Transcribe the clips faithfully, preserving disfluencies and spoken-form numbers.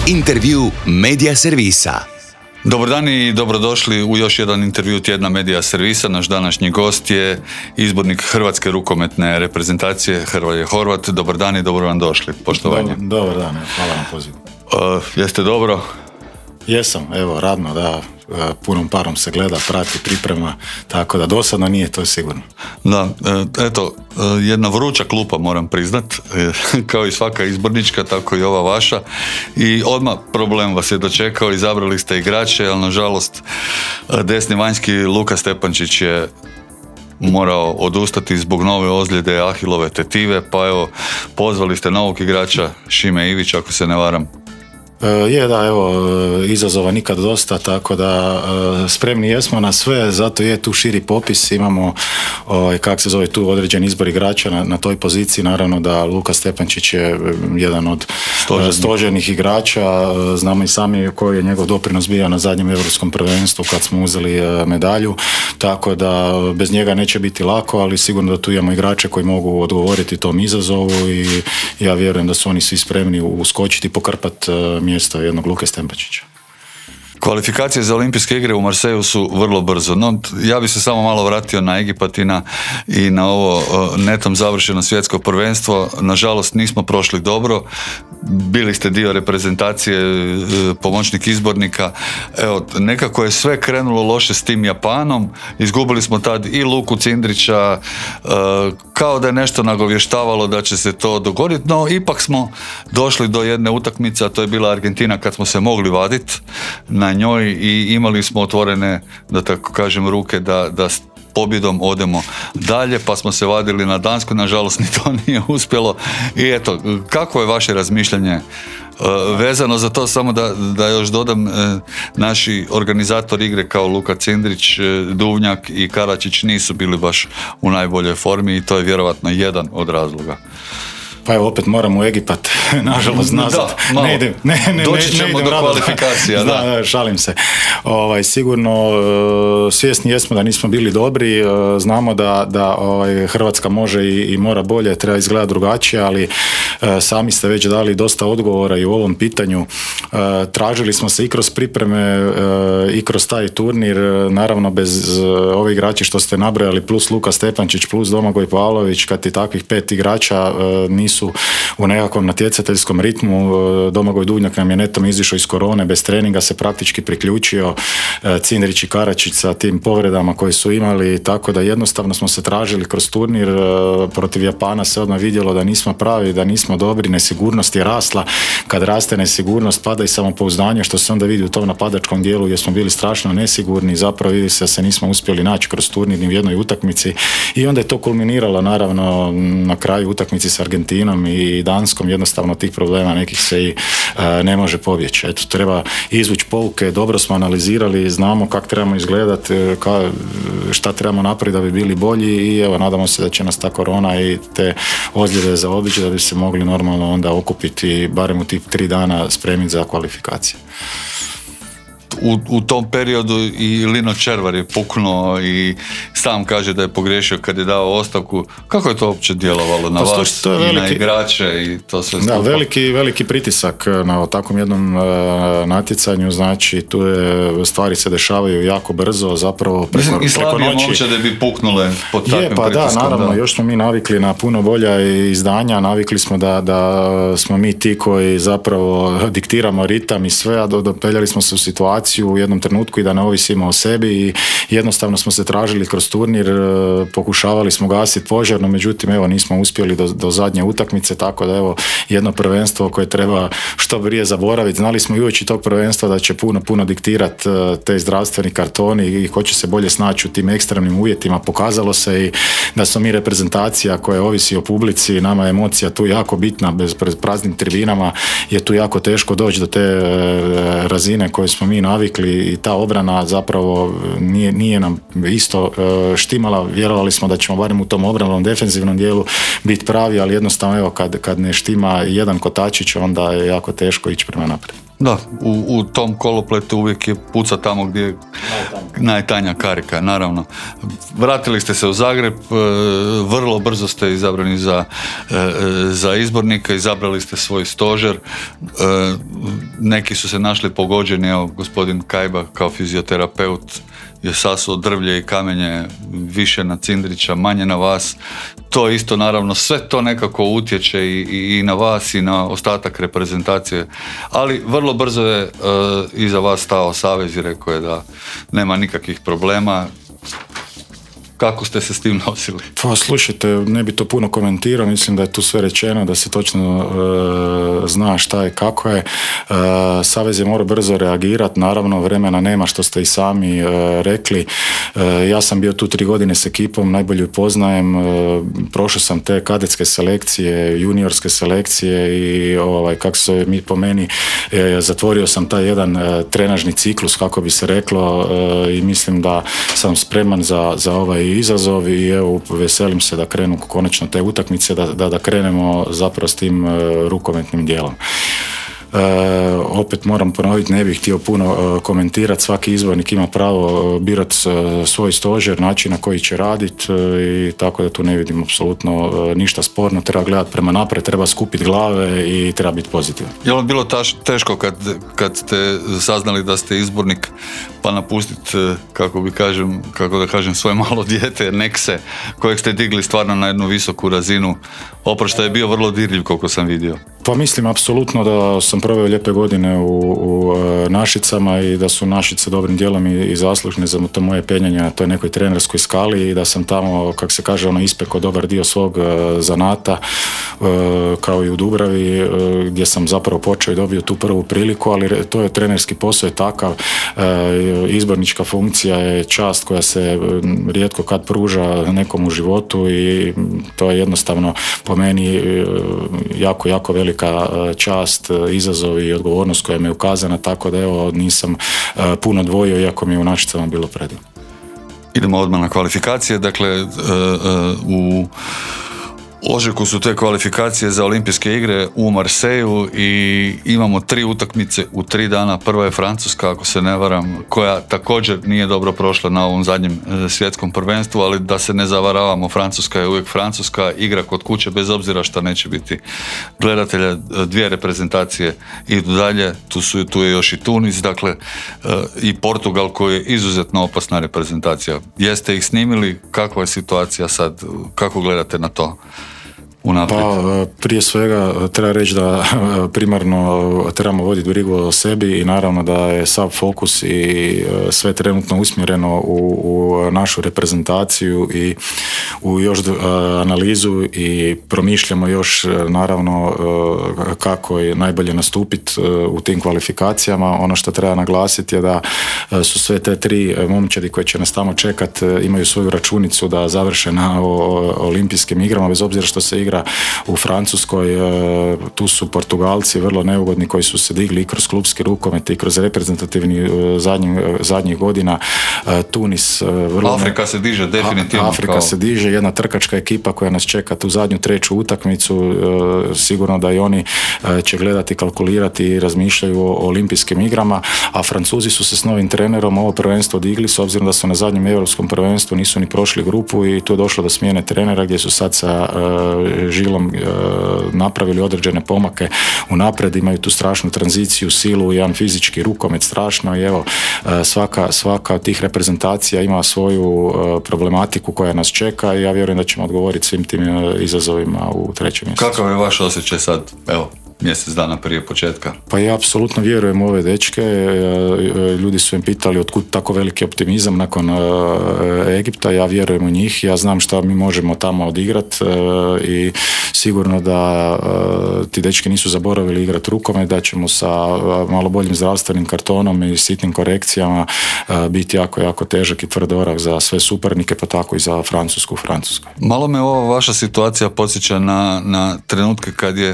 Intervju Medija servisa. Dobar dan i dobrodošli u još jedan intervju tjedna Medija servisa. Naš današnji gost je izbornik Hrvatske rukometne reprezentacije Hrvoje Horvat. Dobar dan i dobro vam došli. Poštovanje. Dobar, dobar dan, hvala na pozivu. Uh, jeste dobro? Jesam, evo, radno, da, punom parom se gleda, prati, priprema, tako da dosadno nije, to je sigurno. Da, eto, jedna vruća klupa, moram priznat, kao i svaka izbornička, tako i ova vaša, i odmah problem vas je dočekao, izabrali ste igrače, ali nažalost desni vanjski Luka Stepančić je morao odustati zbog nove ozljede Ahilove tetive, pa evo, pozvali ste novog igrača, Šime Ivić, ako se ne varam. Je, da, evo, izazova nikad dosta, tako da spremni jesmo na sve, zato je tu širi popis, imamo, kak se zove tu, određen izbor igrača na, na toj poziciji, naravno da Luka Stepančić je jedan od Stožernik. stožernih igrača, znamo i sami koji je njegov doprinos bio na zadnjem europskom prvenstvu kad smo uzeli medalju, tako da bez njega neće biti lako, ali sigurno da tu imamo igrače koji mogu odgovoriti tom izazovu i ja vjerujem da su oni svi spremni uskočiti i pokrpati mjesto jednog Luke Stepančića. Kvalifikacije za olimpijske igre u Marseju su vrlo brzo, no ja bih se samo malo vratio na Egipat i na, i na ovo netom završeno svjetsko prvenstvo. Nažalost nismo prošli dobro, bili ste dio reprezentacije, pomoćnik izbornika, evo, nekako je sve krenulo loše s tim Japanom, izgubili smo tad i Luku Cindrića, kao da je nešto nagovještavalo da će se to dogoditi, no ipak smo došli do jedne utakmice, a to je bila Argentina kad smo se mogli vaditi na njoj i imali smo otvorene, da tako kažem, ruke da, da s pobjedom odemo dalje, pa smo se vadili na Dansku, nažalost ni to nije uspjelo. I eto, kako je vaše razmišljanje uh, vezano za to, samo da, da još dodam, uh, naši organizatori igre kao Luka Cindrić, uh, Duvnjak i Karačić nisu bili baš u najboljoj formi i to je vjerojatno jedan od razloga. Pa evo, opet moram u Egipat, nažalost, nazad. Da, ne idem, ne, ne, doći ćemo ne do rado. kvalifikacija. Da, da, šalim se. Ovaj, sigurno uh, svjesni jesmo da nismo bili dobri, uh, znamo da, da ovaj, Hrvatska može i, i mora bolje, treba izgledati drugačije, ali uh, sami ste već dali dosta odgovora i u ovom pitanju. Uh, tražili smo se i kroz pripreme uh, i kroz taj turnir, uh, naravno bez uh, ove igrači što ste nabrojali, plus Luka Stepančić, plus Domagoj Pavlović, kad je takvih pet igrača uh, nisu u nekakvom natjecateljskom ritmu. Domagoj Duvnjak nam je netom izišao iz korone, bez treninga se praktički priključio, Cindrić i Karačić sa tim povredama koje su imali, tako da jednostavno smo se tražili kroz turnir. Protiv Japana se odmah vidjelo da nismo pravi, da nismo dobri, nesigurnost je rasla, kad raste nesigurnost pada i samopouzdanje, što se onda vidi u tom napadačkom dijelu gdje smo bili strašno nesigurni, zapravo vidi se da se nismo uspjeli naći kroz turnir ni u jednoj utakmici i onda je to kulminiralo naravno na kraju utakmici s Argentinom i Danskom, jednostavno tih problema nekih se i e, ne može pobjeći. Eto, treba izvući pouke, dobro smo analizirali, znamo kako trebamo izgledati, ka, šta trebamo napraviti da bi bili bolji i evo, nadamo se da će nas ta korona i te ozljede zaobići da bi se mogli normalno onda okupiti barem u tih tri dana spremiti za kvalifikacije. U, u tom periodu i Lino Červar je puknuo i sam kaže da je pogriješio kad je dao ostavku. Kako je to uopće djelovalo na pa, vas to, to veliki, i na igrače i to sve skupa? Da, veliki, veliki pritisak na takvom jednom uh, natjecanju, znači tu je, stvari se dešavaju jako brzo, zapravo preko, Mislim, i preko noći. I slabije momčade bi puknule pod takvim je, pa pritiskom. Da, naravno, da. još smo mi navikli na puno bolja izdanja, navikli smo da, da smo mi ti koji zapravo diktiramo ritam i sve, a dopeljali smo se u situaciju u jednom trenutku i da ne ovisimo o sebi i jednostavno smo se tražili kroz turnir, pokušavali smo gasiti požar, no međutim evo nismo uspjeli do, do zadnje utakmice, tako da evo jedno prvenstvo koje treba što prije zaboraviti. Znali smo i uoči tog prvenstva da će puno, puno diktirati te zdravstveni kartoni i ko će se bolje snaći u tim ekstremnim uvjetima. Pokazalo se i da smo mi reprezentacija koja ovisi o publici, nama je emocija tu jako bitna, bez praznim tribinama je tu jako teško doći do te razine koje smo mi navikli i ta obrana zapravo nije, nije nam isto štimala. Vjerovali smo da ćemo barem u tom obranom defenzivnom dijelu biti pravi, ali jednostavno evo kad, kad ne štima jedan kotačić onda je jako teško ići prema naprijed. Da, u, u tom kolopletu uvijek je puca tamo gdje je najtanja karika, naravno. Vratili ste se u Zagreb, vrlo brzo ste izabrani za, za izbornika, izabrali ste svoj stožer, neki su se našli pogođeni, evo gospodin Kajba kao fizioterapeut je sasuo drvlje i kamenje više na Cindrića, manje na vas. To isto naravno, sve to nekako utječe i, i, i na vas i na ostatak reprezentacije, ali vrlo brzo je uh, iza vas stao savez i rekao je da nema nikakvih problema. Kako ste se s tim nosili? Pa slušajte, ne bi to puno komentirao, mislim da je tu sve rečeno, da se točno e, zna šta je, kako je. E, Savez je morao brzo reagirati, naravno vremena nema, što ste i sami e, rekli. E, ja sam bio tu tri godine s ekipom, najbolje ju poznajem, e, prošao sam te kadetske selekcije, juniorske selekcije i ovaj, kako se mi po meni, e, zatvorio sam taj jedan e, trenažni ciklus, kako bi se reklo, e, i mislim da sam spreman za, za ovaj izazov i evo veselim se da krenu konačno te utakmice, da, da, da krenemo zapravo s tim uh, rukometnim dijelom. E, opet moram ponoviti, ne bih htio puno e, komentirati, svaki izbornik ima pravo e, birati e, svoj stožer, način na koji će raditi e, i tako da tu ne vidim apsolutno e, ništa sporno, treba gledati prema naprijed, treba skupiti glave i treba biti pozitivan. Je li bilo taš, teško kad, kad ste saznali da ste izbornik pa napustiti, kako bi kažem, kako da kažem, svoje malo dijete, Nekse, kojeg ste digli stvarno na jednu visoku razinu, oproštaj je bio vrlo dirljiv koliko sam vidio? Pa mislim apsolutno da sam proveo lijepe godine u, u Našicama i da su Našice dobrim dijelom i, i zaslužne za to moje penjanje na toj nekoj trenerskoj skali i da sam tamo, kako se kaže, ono, ispekao dobar dio svog uh, zanata, uh, kao i u Dubravi, uh, gdje sam zapravo počeo i dobio tu prvu priliku, ali to je trenerski posao je takav, uh, izbornička funkcija je čast koja se rijetko kad pruža nekom u životu i to je jednostavno po meni jako, jako velika čast, izazov i odgovornost koja mi je ukazana, tako da evo nisam puno dvojio, iako mi je u Našicama bilo predivno. Idemo odmah na kvalifikacije, dakle u ožujku su te kvalifikacije za olimpijske igre u Marseju i imamo tri utakmice u tri dana. Prva je Francuska, ako se ne varam, koja također nije dobro prošla na ovom zadnjem svjetskom prvenstvu, ali da se ne zavaravamo, Francuska je uvijek Francuska, igra kod kuće bez obzira što neće biti gledatelja, dvije reprezentacije idu dalje, tu, su, tu je još i Tunis, dakle i Portugal koji je izuzetno opasna reprezentacija. Jeste ih snimili, kakva je situacija sad, kako gledate na to? Unaprijed. Pa prije svega treba reći da primarno trebamo voditi brigu o sebi i naravno da je sav fokus i sve trenutno usmjereno u, u našu reprezentaciju i u još analizu i promišljamo još naravno kako je najbolje nastupiti u tim kvalifikacijama. Ono što treba naglasiti je da su sve te tri momčadi koje će nas tamo čekati imaju svoju računicu da završe na olimpijskim igrama, bez obzira što se igra u Francuskoj, tu su Portugalci vrlo neugodni koji su se digli i kroz klubski rukomet i kroz reprezentativni zadnjih, zadnjih godina. Tunis vrlo Afrika ne... se diže definitivno. Afrika kao... se diže, jedna trkačka ekipa koja nas čeka tu zadnju treću utakmicu, sigurno da i oni će gledati, kalkulirati i razmišljaju o olimpijskim igrama, a Francuzi su se s novim trenerom ovo prvenstvo digli s obzirom da su na zadnjem europskom prvenstvu nisu ni prošli grupu i tu je došlo do smjene trenera gdje su sad sa Žilom e, napravili određene pomake unaprijed, imaju tu strašnu tranziciju, silu, jedan fizički rukomet strašno i evo e, svaka, svaka od tih reprezentacija ima svoju e, problematiku koja nas čeka i ja vjerujem da ćemo odgovoriti svim tim e, izazovima u trećem mjesecu. Kakav je vaš osjećaj sad, evo, mjesec dana prije početka? Pa ja apsolutno vjerujem u ove dečke, ljudi su im pitali otkud tako veliki optimizam nakon Egipta, ja vjerujem u njih, ja znam šta mi možemo tamo odigrati i sigurno da ti dečki nisu zaboravili igrati rukomet, da ćemo sa malo boljim zdravstvenim kartonom i sitnim korekcijama biti jako, jako težak i tvrd orah za sve suparnike, pa tako i za Francusku u Francuskoj. Malo me ova vaša situacija podsjeća na, na trenutke kad je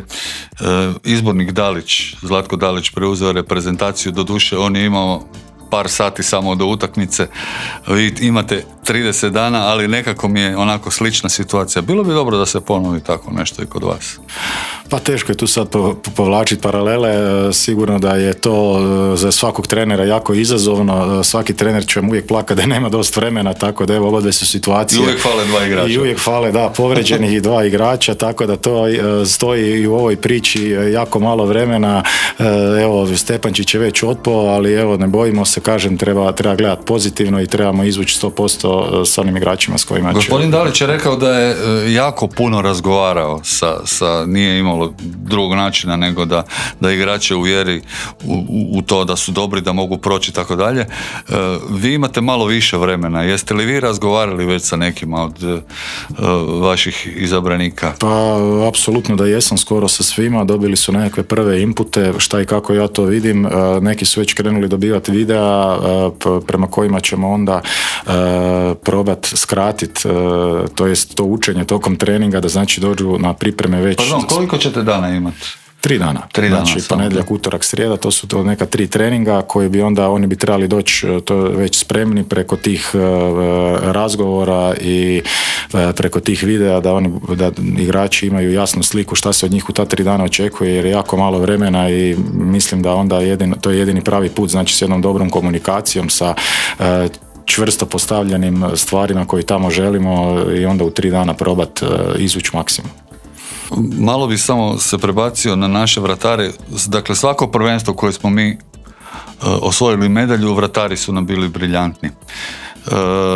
izbornik Dalić, Zlatko Dalić preuzeo reprezentaciju, doduše on je imao par sati samo do utakmice, vi imate trideset dana, ali nekako mi je onako slična situacija. Bilo bi dobro da se ponovi tako nešto i kod vas. Pa teško je tu sad povlačiti paralele, sigurno da je to za svakog trenera jako izazovno, svaki trener će vam uvijek plakati da nema dosta vremena, tako da evo obadve su situacije. I uvijek fale dva igrača. I uvijek fale, da, povređenih i dva igrača, tako da to stoji i u ovoj priči jako malo vremena. Evo, Stepančić je već otpao, ali evo, ne bojimo se, kažem, treba, treba gledati pozitivno i trebamo izvući sto posto s onim igračima s kojima će... Gospodin Dalić je rekao da je jako puno razgovarao sa, sa nije imalo drugog načina nego da, da igrače uvjeri u, u, u to da su dobri, da mogu proći i tako dalje. Vi imate malo više vremena. Jeste li vi razgovarali već sa nekima od uh, vaših izabranika? Pa, apsolutno da jesam, skoro sa svima. Dobili su nekakve prve inpute, šta i kako ja to vidim. Uh, neki su već krenuli dobivati videa uh, prema kojima ćemo onda uh, probati skratiti, uh, to jest to učenje tokom treninga, da znači dođu na pripreme već... Pa znam, koliko ćete dana imati? Tri dana. Tri dana znači, ponedjeljak, utorak, srijeda, to su to neka tri treninga koji bi onda, oni bi trebali doći to već spremni preko tih uh, razgovora i uh, preko tih videa da oni, da igrači imaju jasnu sliku šta se od njih u ta tri dana očekuje, jer je jako malo vremena i mislim da onda jedin, to je jedini pravi put, znači s jednom dobrom komunikacijom, sa uh, čvrsto postavljenim stvarima koji tamo želimo i onda u tri dana probati uh, izvući maksimum. Malo bi samo se prebacio na naše vratare. Dakle, svako prvenstvo koje smo mi uh, osvojili medalju, vratari su nam bili briljantni. Uh,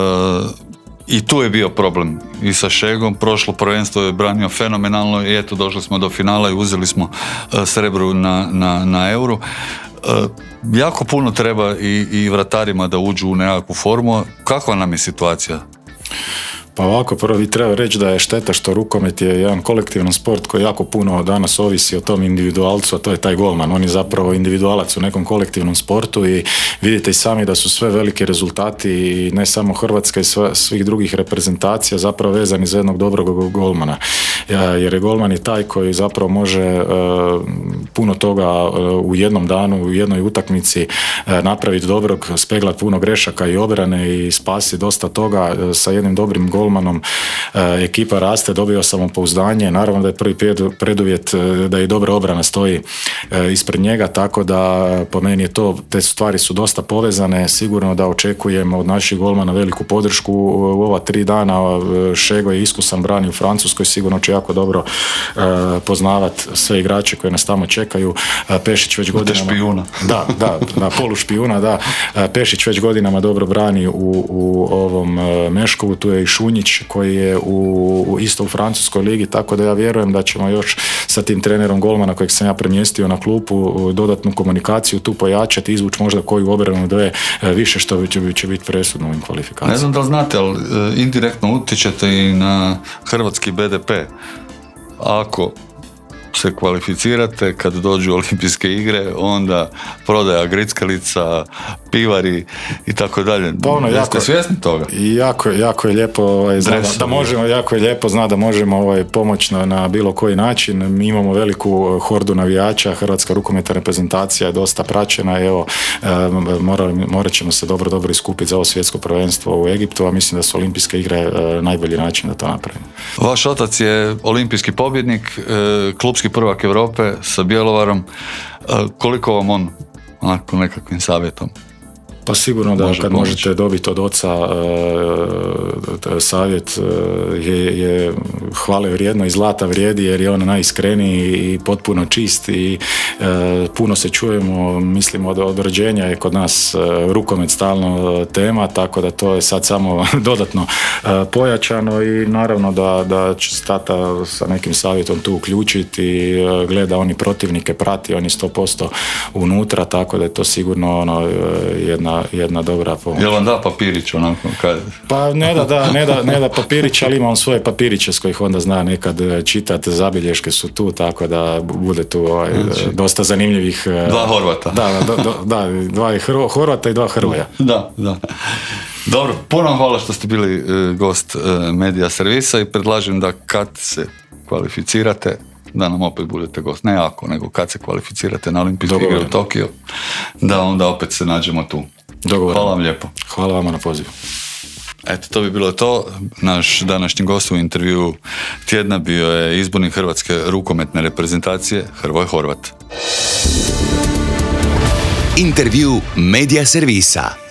I tu je bio problem i sa Šegom. Prošlo prvenstvo je branio fenomenalno i eto, došli smo do finala i uzeli smo uh, srebru na, na, na Euru. Uh, jako puno treba i, i vratarima da uđu u nekakvu formu. Kakva nam je situacija? Pa ovako, prvo bi treba reći da je šteta što rukomet je jedan kolektivan sport koji jako puno danas ovisi o tom individualcu, a to je taj golman. On je zapravo individualac u nekom kolektivnom sportu i vidite i sami da su sve veliki rezultati i ne samo Hrvatska i sve, svih drugih reprezentacija zapravo vezani za jednog dobrog golmana. Jer je golman je taj koji zapravo može uh, puno toga uh, u jednom danu, u jednoj utakmici uh, napraviti dobrog, speglat puno grešaka i obrane i spasi dosta toga uh, sa jednim dobrim golmanom. golmanom ekipa raste, dobio samopouzdanje, naravno da je prvi preduvjet da i dobra obrana stoji ispred njega, tako da po meni je to, te stvari su dosta povezane, sigurno da očekujemo od naših golmana veliku podršku u ova tri dana. Šego je iskusan, brani u Francuskoj, sigurno će jako dobro poznavat sve igrače koji nas tamo čekaju. Pešić već godinama... špijuna. Da, da, da, polu špijuna, da. Pešić već godinama dobro brani u, u ovom Meškovu, tu je i Šunjić koji je u, isto u francuskoj ligi, tako da ja vjerujem da ćemo još sa tim trenerom golmana kojeg sam ja premjestio na klupu dodatnu komunikaciju tu pojačati, izvući možda koju obranu dve više što će, će biti presudno u ovim kvalifikacijama. Ne znam da li znate, ali indirektno utječete i na hrvatski be de pe. Ako se kvalificirate, kad dođu olimpijske igre, onda prodaja grickalica, pivari i tako dalje. Pa ono, Jeste jako, svjesni toga? Jako, jako je lijepo ovaj, zna, da, da možemo, jako je lijepo zna da možemo ovaj, pomoći na, na bilo koji način. Mi imamo veliku hordu navijača, Hrvatska rukometna reprezentacija je dosta praćena, evo morat, morat ćemo se dobro, dobro iskupiti za ovo svjetsko prvenstvo u Egiptu, a mislim da su olimpijske igre e, najbolji način da to napravimo. Vaš otac je olimpijski pobjednik, e, klubski prvak Europe sa Bjelovarom. E, koliko vam on onako nekakvim savjetom? Pa sigurno da Može kad pomoći. možete dobiti od oca uh, savjet uh, je, je hvale vrijedno i zlata vrijedi jer je on najiskreniji i potpuno čist i uh, puno se čujemo, mislim od, od rođenja je kod nas uh, rukomet stalno tema, tako da to je sad samo dodatno uh, pojačano i naravno da, da će tata sa nekim savjetom tu uključiti i uh, gleda oni protivnike, prati, oni sto posto unutra, tako da je to sigurno ono, uh, jedna jedna dobra pomoć. Jel vam da papirić onako? Kad... Pa ne da, da, ne da, ne da papirić, ali imam svoje papiriće s kojih onda zna nekad čitati, zabilješke su tu, tako da bude tu ovaj, znači, dosta zanimljivih... Dva Horvata. Da, da, da, da dva Hrvo, Horvata i dva Hrvoja. Da, da. Dobro, puno vam hvala što ste bili uh, gost uh, Medija servisa i predlažem da kad se kvalificirate da nam opet budete gost, ne ako, nego kad se kvalificirate na olimpijske igre u Tokio, da onda opet se nađemo tu. Dogovorno. Hvala vam lijepo. Hvala vama na pozivu. Eto, to bi bilo to. Naš današnji gost u intervju tjedna bio je izbornik Hrvatske rukometne reprezentacije Hrvoje Horvat. Intervju Medija servisa.